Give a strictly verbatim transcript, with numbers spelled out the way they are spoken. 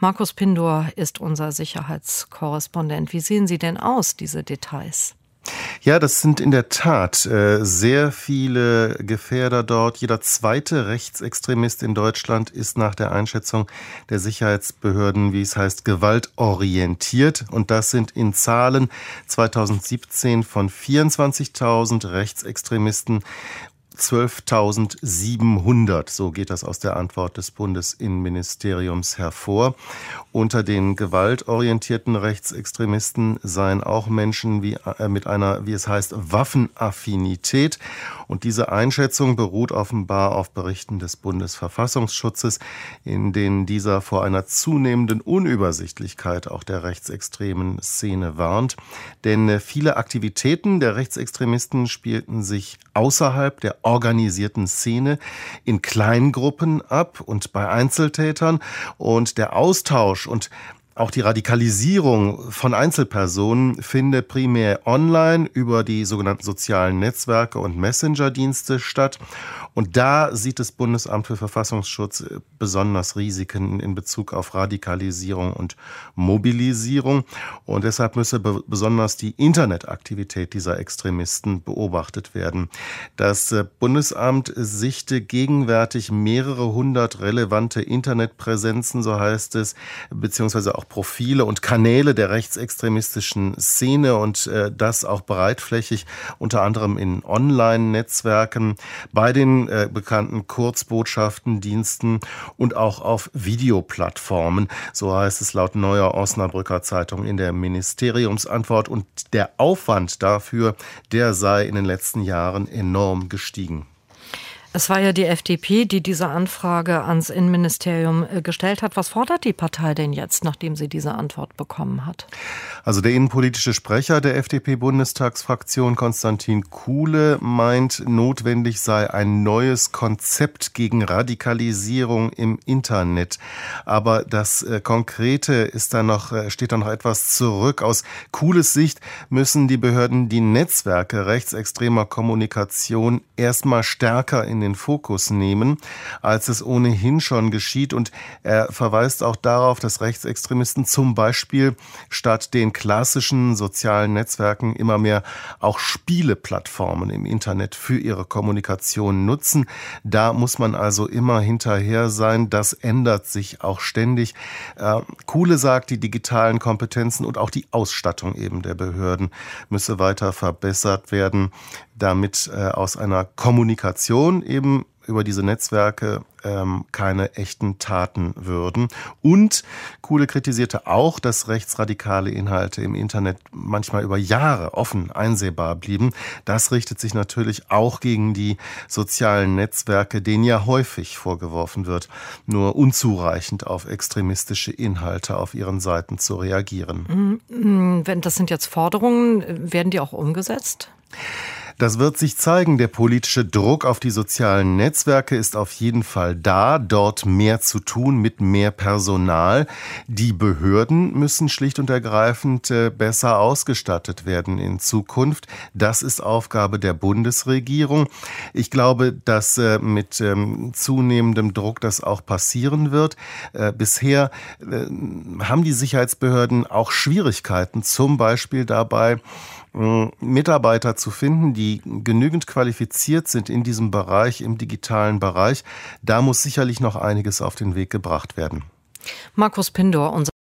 Markus Pindor ist unser Sicherheitskorrespondent. Wie sehen sie denn aus, diese Details? Ja, das sind in der Tat äh, sehr viele Gefährder dort. Jeder zweite Rechtsextremist in Deutschland ist nach der Einschätzung der Sicherheitsbehörden, wie es heißt, gewaltorientiert. Und das sind in Zahlen zweitausendsiebzehn von vierundzwanzigtausend Rechtsextremisten zwölftausendsiebenhundert, so geht das aus der Antwort des Bundesinnenministeriums hervor. Unter den gewaltorientierten Rechtsextremisten seien auch Menschen wie, äh, mit einer, wie es heißt, Waffenaffinität. Und diese Einschätzung beruht offenbar auf Berichten des Bundesverfassungsschutzes, in denen dieser vor einer zunehmenden Unübersichtlichkeit auch der rechtsextremen Szene warnt. Denn viele Aktivitäten der Rechtsextremisten spielten sich außerhalb der organisierten Szene in Kleingruppen ab und bei Einzeltätern, und der Austausch und auch die Radikalisierung von Einzelpersonen findet primär online über die sogenannten sozialen Netzwerke und Messenger-Dienste statt. Und da sieht das Bundesamt für Verfassungsschutz besonders Risiken in Bezug auf Radikalisierung und Mobilisierung. Und deshalb müsse be- besonders die Internetaktivität dieser Extremisten beobachtet werden. Das Bundesamt sichte gegenwärtig mehrere hundert relevante Internetpräsenzen, so heißt es, beziehungsweise auch Profile und Kanäle der rechtsextremistischen Szene, und äh, das auch breitflächig, unter anderem in Online-Netzwerken, bei den äh, bekannten Kurzbotschaftendiensten und auch auf Videoplattformen. So heißt es laut Neuer Osnabrücker Zeitung in der Ministeriumsantwort. Und der Aufwand dafür, der sei in den letzten Jahren enorm gestiegen. Es war ja die F D P, die diese Anfrage ans Innenministerium gestellt hat. Was fordert die Partei denn jetzt, nachdem sie diese Antwort bekommen hat? Also der innenpolitische Sprecher der F D P-Bundestagsfraktion, Konstantin Kuhle, meint, notwendig sei ein neues Konzept gegen Radikalisierung im Internet. Aber das äh, Konkrete ist da noch, äh, steht da noch etwas zurück. Aus Kuhles Sicht müssen die Behörden die Netzwerke rechtsextremer Kommunikation erstmal stärker in den Fokus nehmen, als es ohnehin schon geschieht. Und er verweist auch darauf, dass Rechtsextremisten zum Beispiel statt den klassischen sozialen Netzwerken immer mehr auch Spieleplattformen im Internet für ihre Kommunikation nutzen. Da muss man also immer hinterher sein. Das ändert sich auch ständig. Äh, Kuhle sagt, die digitalen Kompetenzen und auch die Ausstattung eben der Behörden müsse weiter verbessert werden, damit äh, aus einer Kommunikation eben über diese Netzwerke ähm, keine echten Taten würden. Und Kuhle kritisierte auch, dass rechtsradikale Inhalte im Internet manchmal über Jahre offen einsehbar blieben. Das richtet sich natürlich auch gegen die sozialen Netzwerke, denen ja häufig vorgeworfen wird, nur unzureichend auf extremistische Inhalte auf ihren Seiten zu reagieren. Wenn das sind jetzt Forderungen, werden die auch umgesetzt? Das wird sich zeigen. Der politische Druck auf die sozialen Netzwerke ist auf jeden Fall da, dort mehr zu tun mit mehr Personal. Die Behörden müssen schlicht und ergreifend besser ausgestattet werden in Zukunft. Das ist Aufgabe der Bundesregierung. Ich glaube, dass mit zunehmendem Druck das auch passieren wird. Bisher haben die Sicherheitsbehörden auch Schwierigkeiten, zum Beispiel dabei, Mitarbeiter zu finden, die genügend qualifiziert sind in diesem Bereich, im digitalen Bereich. Da muss sicherlich noch einiges auf den Weg gebracht werden. Markus Pindor, unser